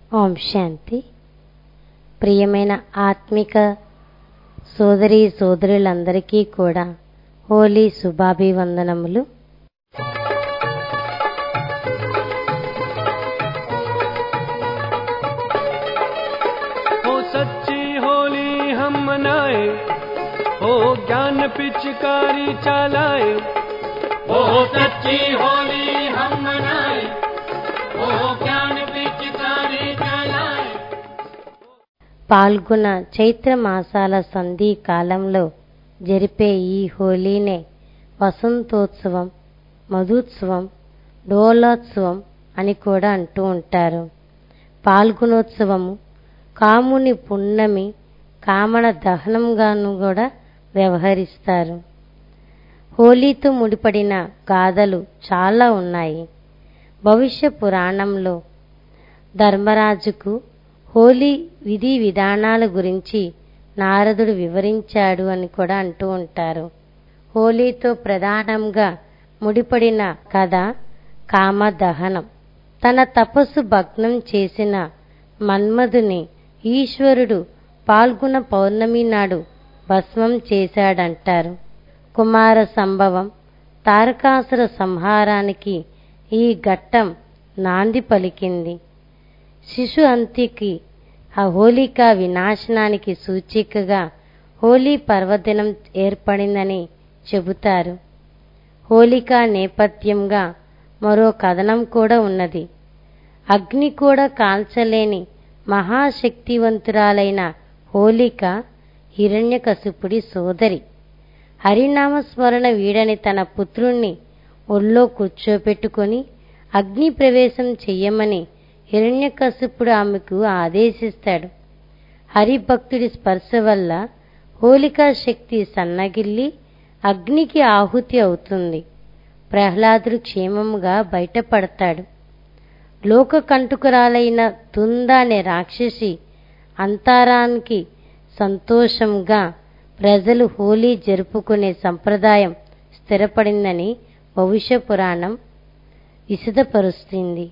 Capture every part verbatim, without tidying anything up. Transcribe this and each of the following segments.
ఓం శాంతి. ప్రియమైన ఆత్మిక సోదరీ సోదరులందరికీ కూడా హోలీ శుభాభివందనములు. हो सच्ची होली हम मनाए, हो ज्ञान पिचकारी चलाए। हो सच्ची होली हम मनाए, हो ज्ञान पिचकारी चलाए। పాల్గొన చైత్ర మాసాల సంధి కాలంలో జరిపే ఈ హోలీనే వసంతోత్సవం, మధుత్సవం, డోలోత్సవం అని కూడా అంటూ ఉంటారు. పాల్గొనోత్సవము కాముని పున్నమి, కామన దహనంగాను కూడా వ్యవహరిస్తారు. హోలీతో ముడిపడిన గాథలు చాలా ఉన్నాయి. భవిష్య పురాణంలో ధర్మరాజుకు హోలీ విధి విధానాల గురించి నారదుడు వివరించాడు అని కూడా అంటూ ఉంటారు. హోలీతో ప్రధానంగా ముడిపడిన కథ కామదహనం. తన తపస్సు భగ్నం చేసిన మన్మధుని ఈశ్వరుడు పాల్గొన పౌర్ణమి నాడు భస్మం చేశాడంటారు. కుమార సంభవం, తారకాసుర సంహారానికి ఈ ఘట్టం నాంది పలికింది. శిశు అంత్యకి ఆ హోలికా వినాశనానికి సూచికగా హోలీ పర్వదినం ఏర్పడిందని చెబుతారు. హోలికా నేపథ్యంగా మరో కథనం కూడా ఉన్నది. అగ్ని కూడా కాల్చలేని మహాశక్తివంతురాలైన హోలిక హిరణ్యకశిపుడి సోదరి. హరినామస్మరణ వీడని తన పుత్రుణ్ణి ఒళ్ళో కూర్చోపెట్టుకొని అగ్ని ప్రవేశం చెయ్యమని హిరణ్యకశిపుడు ఆమెకు ఆదేశిస్తాడు. హరిభక్తుడి స్పర్శ వల్ల హోలికా శక్తి సన్నగిల్లి అగ్నికి ఆహుతి అవుతుంది. ప్రహ్లాదుడు క్షేమముగా బయటపడతాడు. లోకకంటుకురాలైన తుంద అనే రాక్షసి అంతరానికి సంతోషంగా ప్రజలు హోలీ జరుపుకునే సంప్రదాయం స్థిరపడిందని భవిష్య పురాణం విశదపరుస్తుంది.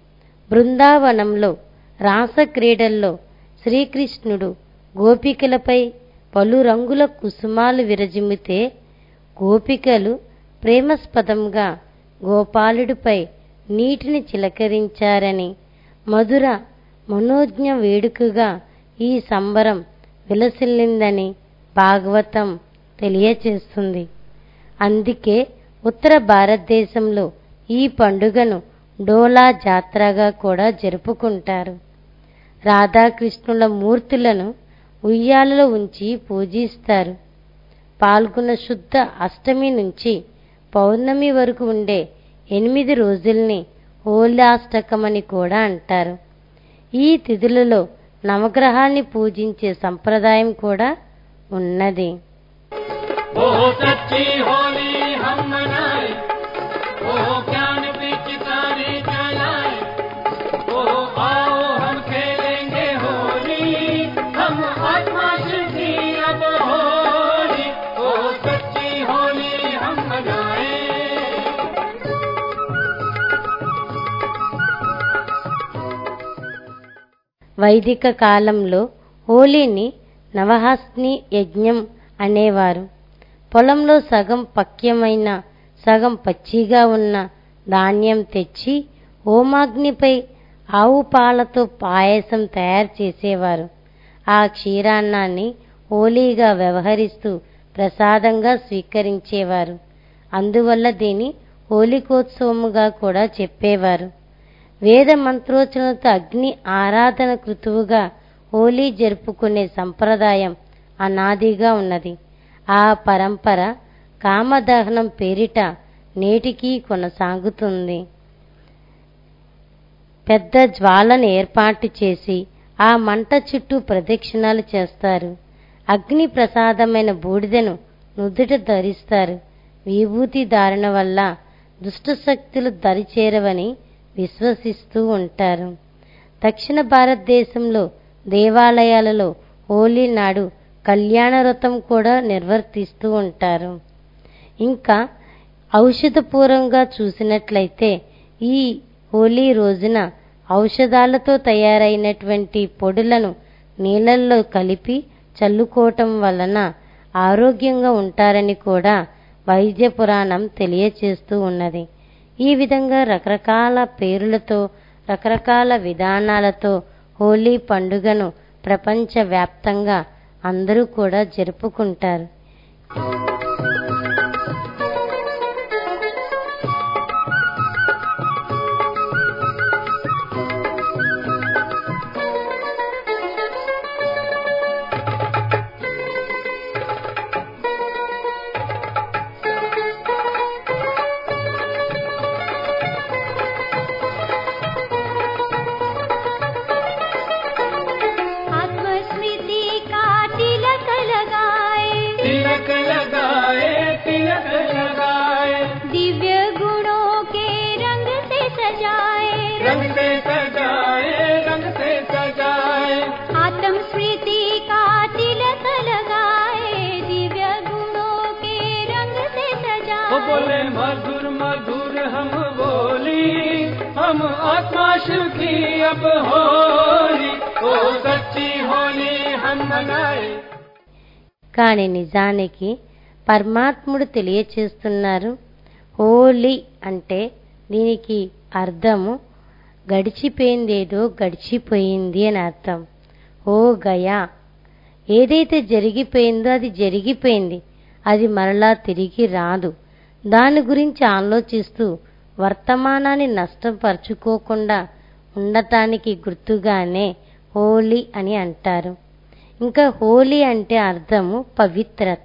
బృందావనంలో రాసక్రీడల్లో శ్రీకృష్ణుడు గోపికలపై పలు రంగుల కుసుమాలు విరజిమ్మితే గోపికలు ప్రేమాస్పదంగా గోపాలుడిపై నీటిని చిలకరించారని, మధుర మనోజ్ఞ వేడుకగా ఈ సంబరం విలసిల్లిందని భాగవతం తెలియచేస్తుంది. అందుకే ఉత్తర భారతదేశంలో ఈ పండుగను డోలా జాత్రగా కూడా జరుపుకుంటారు. రాధాకృష్ణుల మూర్తులను ఉయ్యాలలో ఉంచి పూజిస్తారు. పాల్గొన శుద్ధ అష్టమి నుంచి పౌర్ణమి వరకు ఉండే ఎనిమిది రోజుల్ని హోలాష్టకమని కూడా అంటారు. ఈ తిథులలో నవగ్రహాన్ని పూజించే సంప్రదాయం కూడా ఉన్నది. हो सच्ची होली हम मनाए, हो ज्ञान पिचकारी चलाए। हो आओ हम खेलेंगे होली, हम आत्मा शुद्धि अब होली। हो सच्ची होली हम मनाए। వైదిక కాలంలో హోలీని నవహాస్ని యజ్ఞం అనేవారు. పొలంలో సగం పక్యమైన సగం పచ్చిగా ఉన్న ధాన్యం తెచ్చి హోమాగ్నిపై ఆవు పాలతో పాయసం తయారు చేసేవారు. ఆ క్షీరాన్నాన్ని హోలీగా వ్యవహరిస్తూ ప్రసాదంగా స్వీకరించేవారు. అందువల్ల దీని హోలికోత్సవముగా కూడా చెప్పేవారు. వేద మంత్రోచ్చరణతో అగ్ని ఆరాధన కృతువుగా హోలీ జరుపుకునే సంప్రదాయం అనాదిగా ఉన్నది. ఆ పరంపర కామదహనం పేరిట నేటికీ కొనసాగుతుంది. పెద్ద జ్వాలను ఏర్పాటు చేసి ఆ మంట చుట్టూ ప్రదక్షిణాలు చేస్తారు. అగ్ని ప్రసాదమైన బూడిదను నుదుట ధరిస్తారు. విభూతి ధారణ వల్ల దుష్టశక్తులు దరిచేరవని విశ్వసిస్తూ ఉంటారు. దక్షిణ భారతదేశంలో దేవాలయాలలో హోలీ నాడు కళ్యాణ వ్రతం కూడా నిర్వర్తిస్తూ ఉంటారు. ఇంకా ఔషధపూర్వంగా చూసినట్లయితే ఈ హోలీ రోజున ఔషధాలతో తయారైనటువంటి పొడులను నీళ్ళల్లో కలిపి చల్లుకోవటం వలన ఆరోగ్యంగా ఉంటారని కూడా వైద్య పురాణం తెలియచేస్తూ ఉన్నది. ఈ విధంగా రకరకాల పేరులతో రకరకాల విధానాలతో హోలీ పండుగను ప్రపంచవ్యాప్తంగా అందరూ కూడా జరుపుకుంటారు. बोले मधुर मधुर हम बोली, हम आत्मा शिव की अब होली, ओ सच्ची होली हम मनाए. కానీ నిజానికి పరమాత్ముడు తెలియచేస్తున్నారు, హోలీ అంటే దీనికి అర్థము గడిచిపోయిందేదో గడిచిపోయింది అని అర్థం. ఓ గయా, ఏదైతే జరిగిపోయిందో అది జరిగిపోయింది, అది మరలా తిరిగి రాదు. దాని గురించి ఆలోచిస్తూ వర్తమానాన్ని నష్టపరుచుకోకుండా ఉండటానికి గుర్తుగానే హోలీ అని అంటారు. ఇంకా హోలీ అంటే అర్థము పవిత్రత.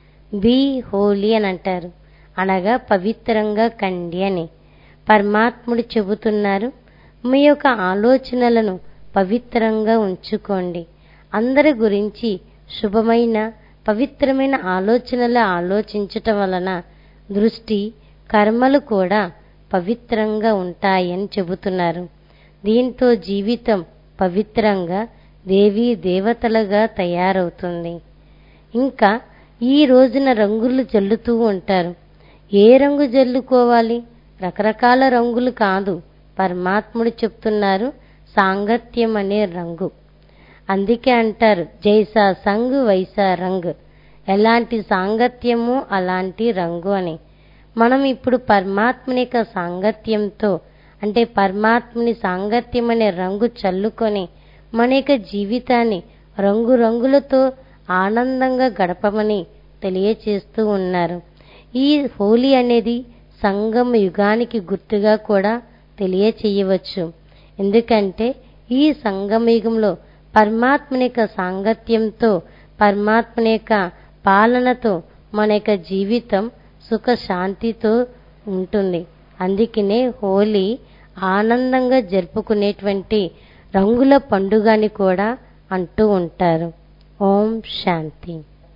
బీ హోలీ అని అంటారు, అనగా పవిత్రంగా కండి అని. పరమాత్ముడు చెబుతున్నారు, మీ యొక్క ఆలోచనలను పవిత్రంగా ఉంచుకోండి. అందరి గురించి శుభమైన పవిత్రమైన ఆలోచనలు ఆలోచించటం వలన దృష్టి కర్మలు కూడా పవిత్రంగా ఉంటాయని చెబుతున్నారు. దీంతో జీవితం పవిత్రంగా దేవీ దేవతలుగా తయారవుతుంది. ఇంకా ఈ రోజున రంగులు జల్లుతూ ఉంటారు. ఏ రంగు జల్లుకోవాలి? రకరకాల రంగులు కాదు, పరమాత్ముడు చెప్తున్నారు సాంగత్యం అనే రంగు. అందుకే అంటారు జైసా సంగ్ వైసా రంగ్, ఎలాంటి సాంగత్యము అలాంటి రంగు అని. మనం ఇప్పుడు పరమాత్ముని యొక్క సాంగత్యంతో అంటే పరమాత్ముని సాంగత్యం అనే రంగు చల్లుకొని మన యొక్క జీవితాన్ని రంగురంగులతో ఆనందంగా గడపమని తెలియచేస్తూ ఉన్నారు. ఈ హోలీ అనేది సంగమ యుగానికి గుర్తుగా కూడా తెలియచేయవచ్చు. ఎందుకంటే ఈ సంగమ యుగంలో పరమాత్ముని యొక్క సాంగత్యంతో పరమాత్ముని యొక్క పాలనతో మన యొక్క జీవితం సుఖ శాంతితో ఉంటుంది. అందుకనే హోలీ ఆనందంగా జరుపుకునేటువంటి రంగుల పండుగ అని కూడా అంటూ ఉంటారు. ఓం శాంతి.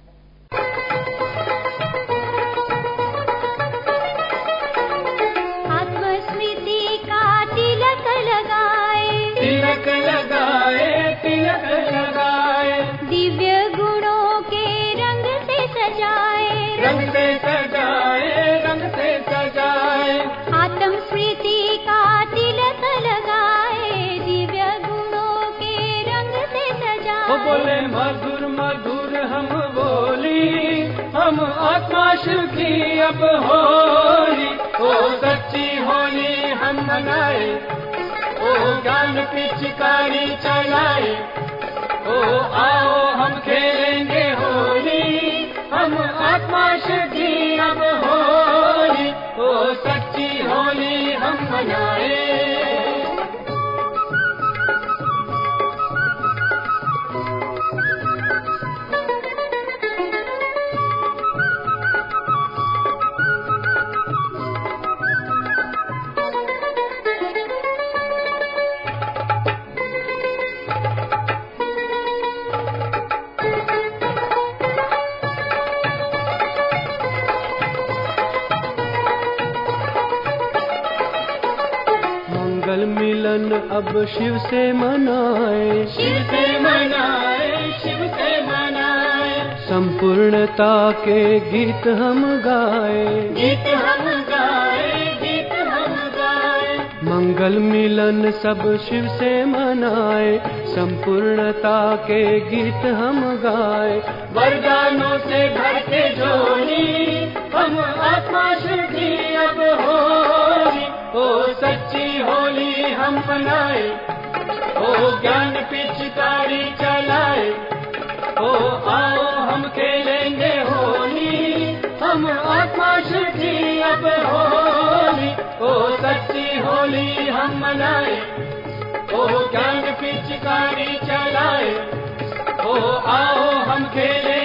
आत्मस्मृति का तिलक लगाए, तिलक लगाए तिलक लगाए, दिव्य गुणों के रंग से सजाए, रंग से सजाए रंग से सजाए, आत्मस्मृति का तिलक लगाए, दिव्य गुणों के रंग से सजाए. ओ बोले मधुर मधुर हम बोली, हम आत्मा शिव की अब होली, ओ सच्ची होली हम मनाए, ओ ज्ञान पिचकारी चलाए, ओ आओ हम खेलेंगे होली, हम आत्मा शिव की अब होली, ओ सच्ची होली हम मनाए. मंगल मिलन अब शिव से मनाए, शिव से मनाए शिव से मनाए, संपूर्णता के गीत हम गाए, गीत हम गाए गीत हम गाए, मंगल मंगल मिलन सब शिव से मनाए, संपूर्णता के गीत हम गाए। वरदानों से भर के झोली, हम आत्मा शिव की अब होली। ओ सच्ची होली हम मनाए, ओ ज्ञान पिचकारी चलाए। ओ आओ हम खेलेंगे होली, हम आत्मा शिव की अब होली। ओ सच्ची होली हम मनाए, ओ ज्ञान पिचकारी चलाए। ओ आओ हम खेलें